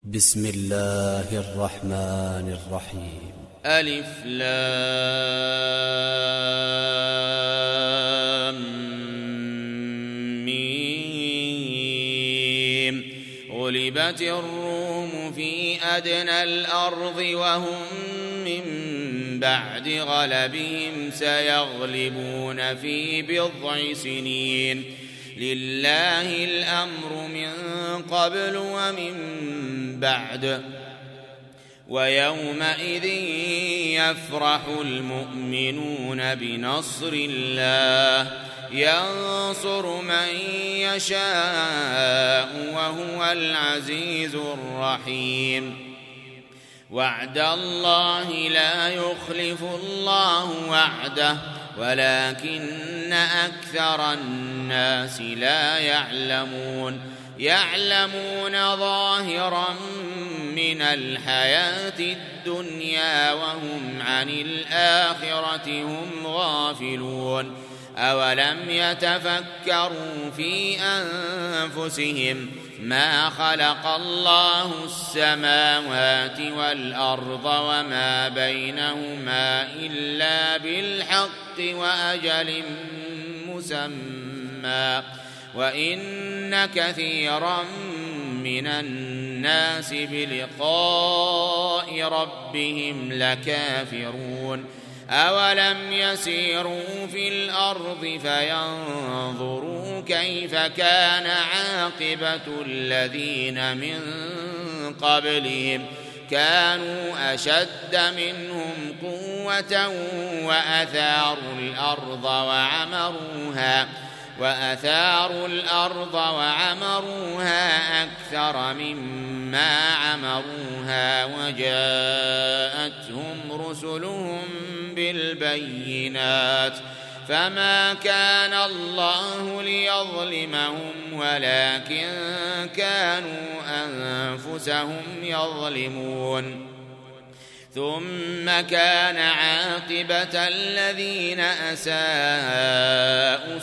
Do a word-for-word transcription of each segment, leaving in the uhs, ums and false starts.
بسم الله الرحمن الرحيم. ألف لام ميم. غلبت الروم في أدنى الأرض وهم من بعد غلبهم سيغلبون في بضع سنين. لله الأمر من قبل ومن بعد، ويومئذ يفرح المؤمنون بنصر الله ينصر من يشاء وهو العزيز الرحيم. وعد الله لا يخلف الله وعده ولكن أكثر الناس لا يعلمون. يعلمون ظاهرا من الحياة الدنيا وهم عن الآخرة هم غافلون. أولم يتفكروا في أنفسهم ما خلق الله السماوات والأرض وما بينهما إلا بالحق وأجل مسمى وإن كثيرا من الناس بلقاء ربهم لكافرون. أولم يسيروا في الأرض فينظروا كيف كان عاقبة الذين من قبلهم كانوا أشد منهم قوة وأثاروا الأرض وعمروها وأثاروا الأرض وعمروها أكثر مما عمروها وجاءتهم رسلهم بالبينات فما كان الله ليظلمهم ولكن كانوا أنفسهم يظلمون. ثم كان عاقبة الذين أساءوا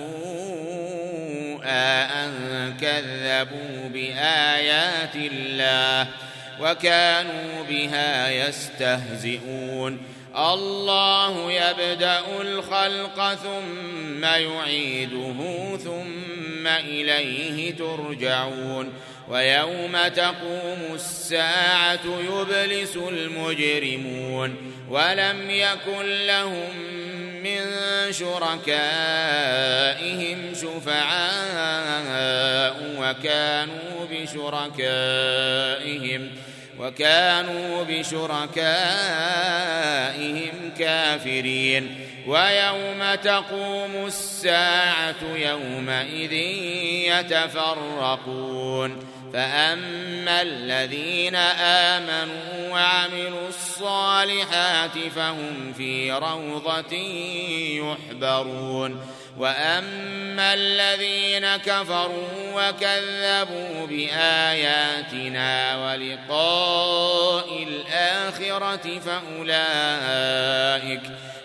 السوء أن كذبوا بآيات الله وكانوا بها يستهزئون. الله يبدأ الخلق ثم يعيده ثم إليه ترجعون. ويوم تقوم الساعة يبلس المجرمون ولم يكن لهم من شركائهم شفعاء وكانوا بشركائهم وكانوا بشركائهم كافرين. ويوم تقوم الساعة يومئذ يتفرقون فأما الذين آمنوا وعملوا الصالحات فهم في روضة يحبرون. وأما الذين كفروا وكذبوا بآياتنا ولقاء الآخرة فأولئك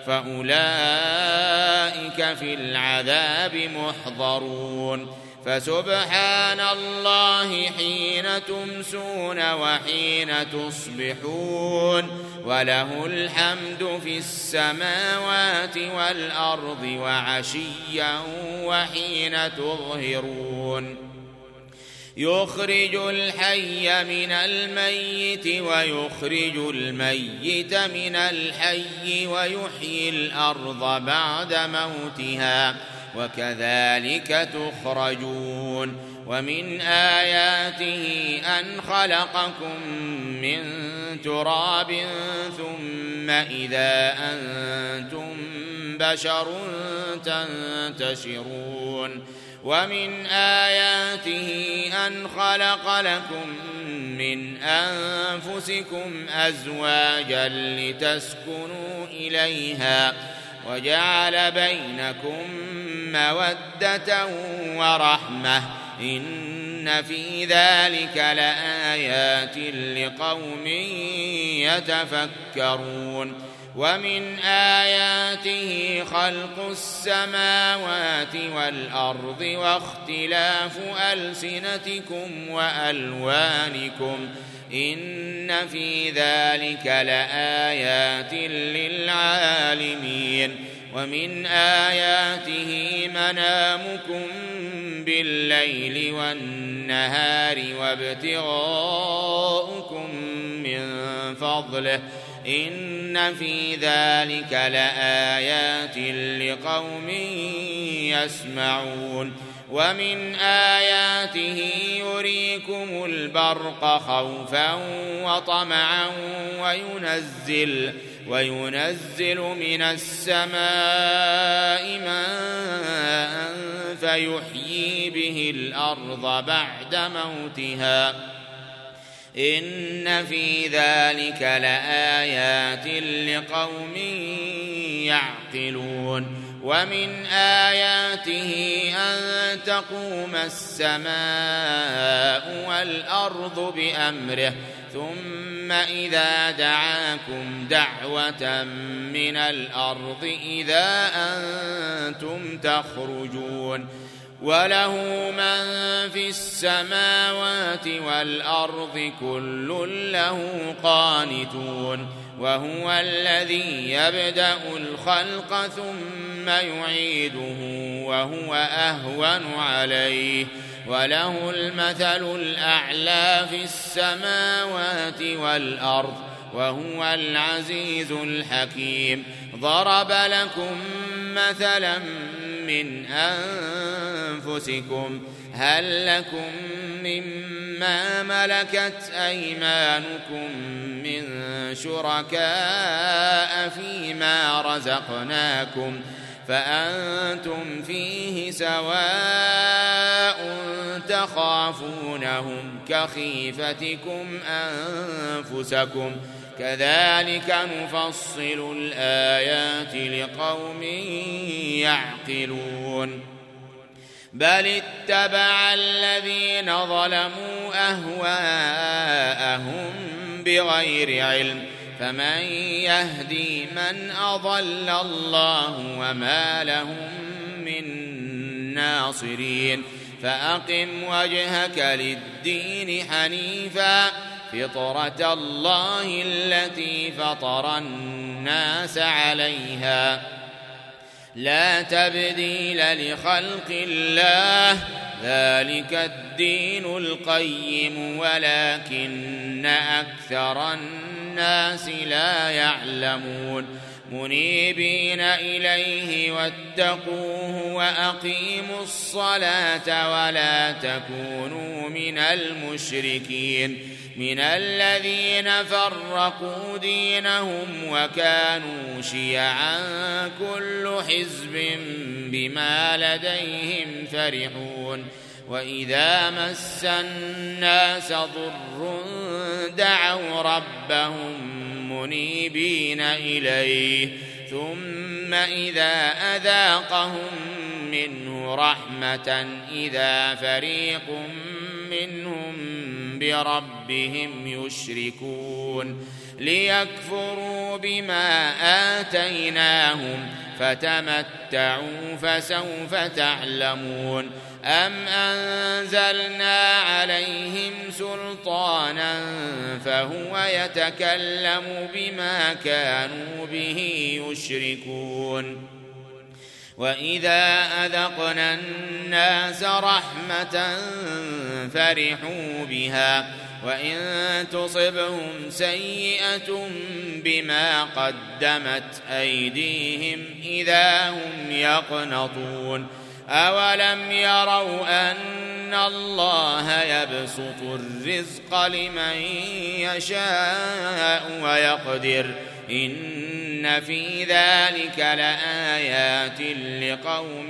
فأولئك في العذاب محضرون. فسبحان الله حين تمسون وحين تصبحون وله الحمد في السماوات والأرض وعشيا وحين تظهرون. يخرج الحي من الميت ويخرج الميت من الحي ويحيي الأرض بعد موتها وكذلك تخرجون. ومن آياته أن خلقكم من تراب ثم إذا أنتم بشر تنتشرون. ومن آياته أن خلق لكم من أنفسكم أزواجا لتسكنوا إليها وجعل بينكم مودة ورحمة إن في ذلك لآيات لقوم يتفكرون. ومن آياته خلق السماوات والأرض واختلاف ألسنتكم وألوانكم إن في ذلك لآيات للعالمين ومن آياته منامكم بالليل والنهار وابتغاؤكم من فضله إن في ذلك لآيات لقوم يسمعون ومن آياته يريكم البرق خوفا وطمعا وينزل وينزل من السماء ماء فيحيي به الأرض بعد موتها إن في ذلك لآيات لقوم يعقلون ومن آياته أن تقوم السماء والأرض بأمره ثم إذا دعاكم دعوة من الأرض إذا أنتم تخرجون وله من في السماوات والأرض كل له قانتون وهو الذي يبدأ الخلق ثم يعيده وهو أهون عليه وله المثل الأعلى في السماوات والأرض وهو العزيز الحكيم ضرب لكم مثلا من أنفسكم هل لكم مما ملكت أيمانكم من شركاء فيما رزقناكم فأنتم فيه سواء تخافونهم كخيفتكم أنفسكم كذلك نفصل الآيات لقوم يعقلون بل اتبع الذين ظلموا أهواءهم بغير علم فمن يهدي من أضل الله وما لهم من ناصرين فأقم وجهك للدين حنيفا فطرة الله التي فطر الناس عليها لا تبديل لخلق الله ذلك الدين القيم ولكن أكثر الناس لا يعلمون منيبين إليه واتقوه وأقيموا الصلاة ولا تكونوا من المشركين من الذين فرقوا دينهم وكانوا شيعا كل حزب بما لديهم فرحون وإذا مس الناس ضر دعوا ربهم منيبين إليه ثم إذا أذاقهم منه رحمة إذا فريق منهم بربهم يشركون ليكفروا بما آتيناهم فتمتعوا فسوف تعلمون أم أنزلنا عليهم سلطانا فهو يتكلم بما كانوا به يشركون وإذا أذقنا الناس رحمة فرحوا بها وإن تصبهم سيئة بما قدمت أيديهم إذا هم يقنطون أولم يروا أن الله يبسط الرزق لمن يشاء ويقدر إن في ذلك لآيات لقوم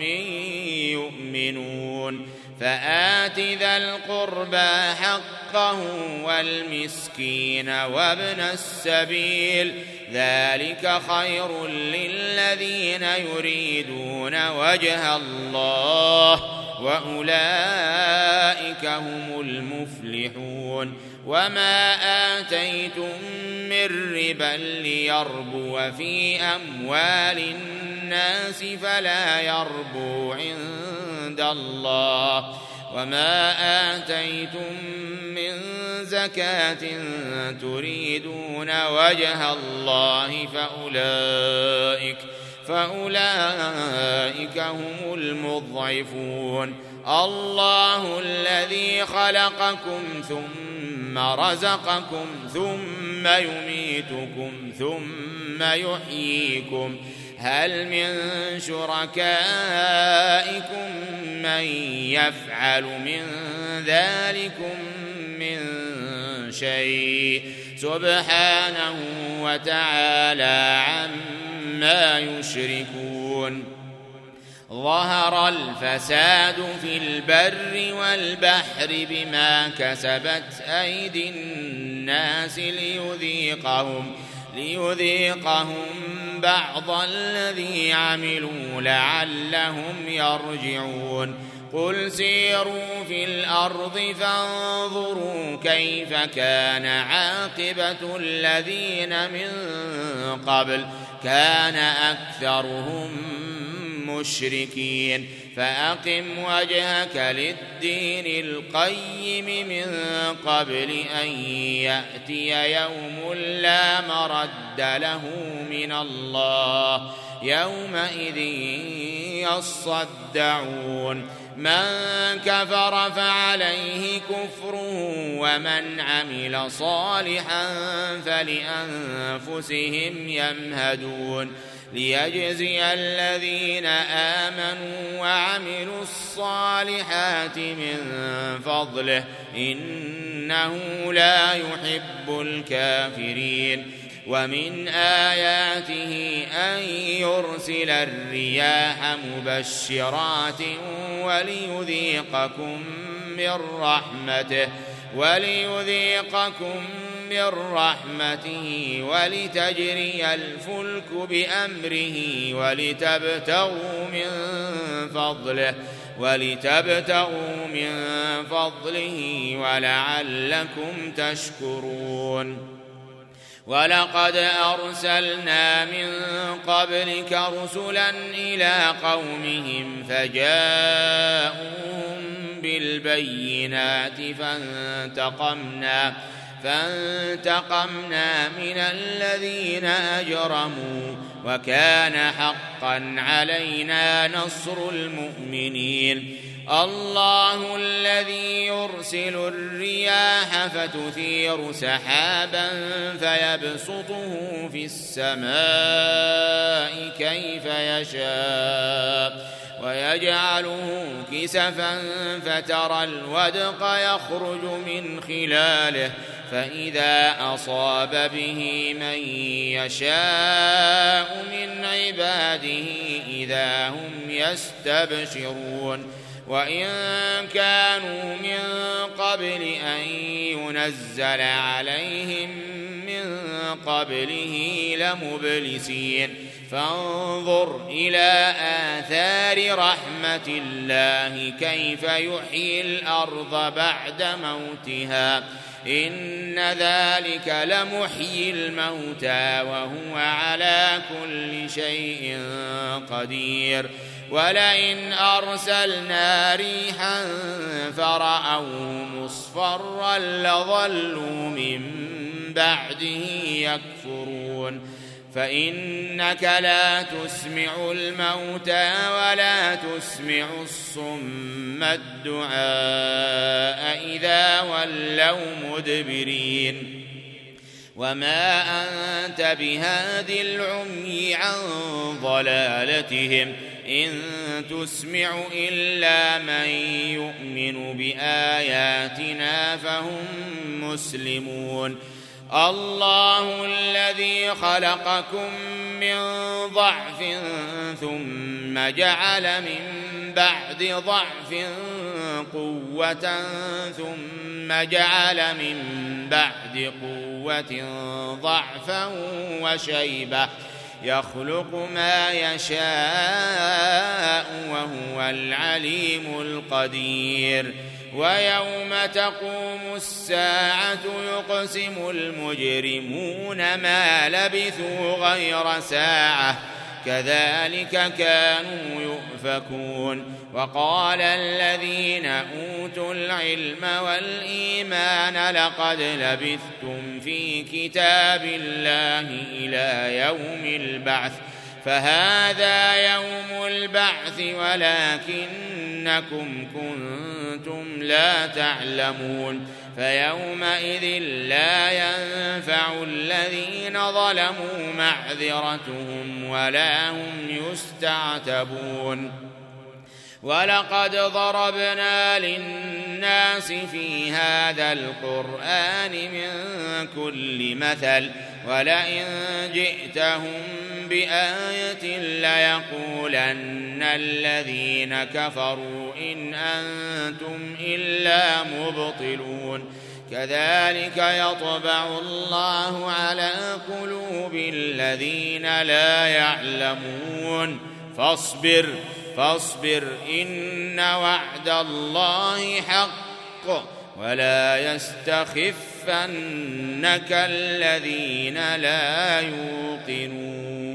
يؤمنون فآت ذا القربى حقه والمسكين وابن السبيل ذلك خير للذين يريدون وجه الله وأولئك هم المفلحون وما آتيتم من ربا ليربو في أموال الناس فلا يربو عند الله، وما آتيتم من زكاة تريدون وجه الله فأولئك فأولئك هم المضعفون. الله الذي خلقكم ثم رزقكم ثم يميتكم ثم يحييكم، هل من شركائكم من يفعل من ذلكم من شيء؟ سبحانه وتعالى عما يشركون. ظهر الفساد في البر والبحر بما كسبت أيدي الناس ليذيقهم ليذيقهم بعض الذي عملوا لعلهم يرجعون. قل سيروا في الأرض فانظروا كيف كان عاقبة الذين من قبل، كان أكثرهم مشركين. فأقم وجهك للدين القيم من قبل أن يأتي يوم لا مرد له من الله، يومئذ يصدعون. من كفر فعليه كفره ومن عمل صالحا فلأنفسهم يمهدون، ليجزي الذين آمنوا وعملوا الصالحات من فضله، إنه لا يحب الكافرين. ومن آياته أن يرسل الرياح مبشرات وليذيقكم من رحمته وليذيقكم من رحمته ولتجري الفلك بأمره ولتبتغوا من فضله ولتبتغوا من فضله ولعلكم تشكرون. ولقد أرسلنا من قبلك رسلا إلى قومهم فجاءوهم بالبينات فانتقمنا فانتقمنا من الذين أجرموا وكان حقا علينا نصر المؤمنين. الله الذي يرسل الرياح فتثير سحابا فيبسطه في السماء كيف يشاء ويجعله كسفا فترى الودق يخرج من خلاله، فإذا أصاب به من يشاء من عباده إذا هم يستبشرون. وإن كانوا من قبل أن ينزل عليهم من قبله لمبلسين. فانظر إلى آثار رحمة الله كيف يحيي الأرض بعد موتها، إن ذلك لمحيي الموتى وهو على كل شيء قدير. ولئن أرسلنا ريحا فرأوه مصفرا لظلوا من بعده يكفرون. فإنك لا تسمع الموتى ولا تسمع الصم الدعاء إذا ولوا مدبرين. وما أنت بهاد العمي عن ضلالتهم إن تسمع إلا من يؤمن بآياتنا فهم مسلمون. الله الذي خلقكم من ضعف ثم جعل من بعد ضعف قوة ثم جعل من بعد قوة ضعفا وشيبة يخلق ما يشاء وهو العليم القدير. ويوم تقوم الساعة يقسم المجرمون ما لبثوا غير ساعة كذلك كانوا يؤفكون. وقال الذين أوتوا العلم والإيمان لقد لبثتم في كتاب الله إلى يوم البعث فهذا يوم البعث ولكنكم كنتم لا تعلمون. فيومئذ لا ينفع الذين ظلموا معذرتهم ولا هم يستعتبون. ولقد ضربنا للناس في هذا القرآن من كل مثل ولئن جئتهم بآية ليقولن الذين كفروا إن أنتم إلا مبطلون. كذلك يطبع الله على قلوب الذين لا يعلمون. فاصبر فاصبر إن وعد الله حق ولا يستخفنك الذين لا يوقنون.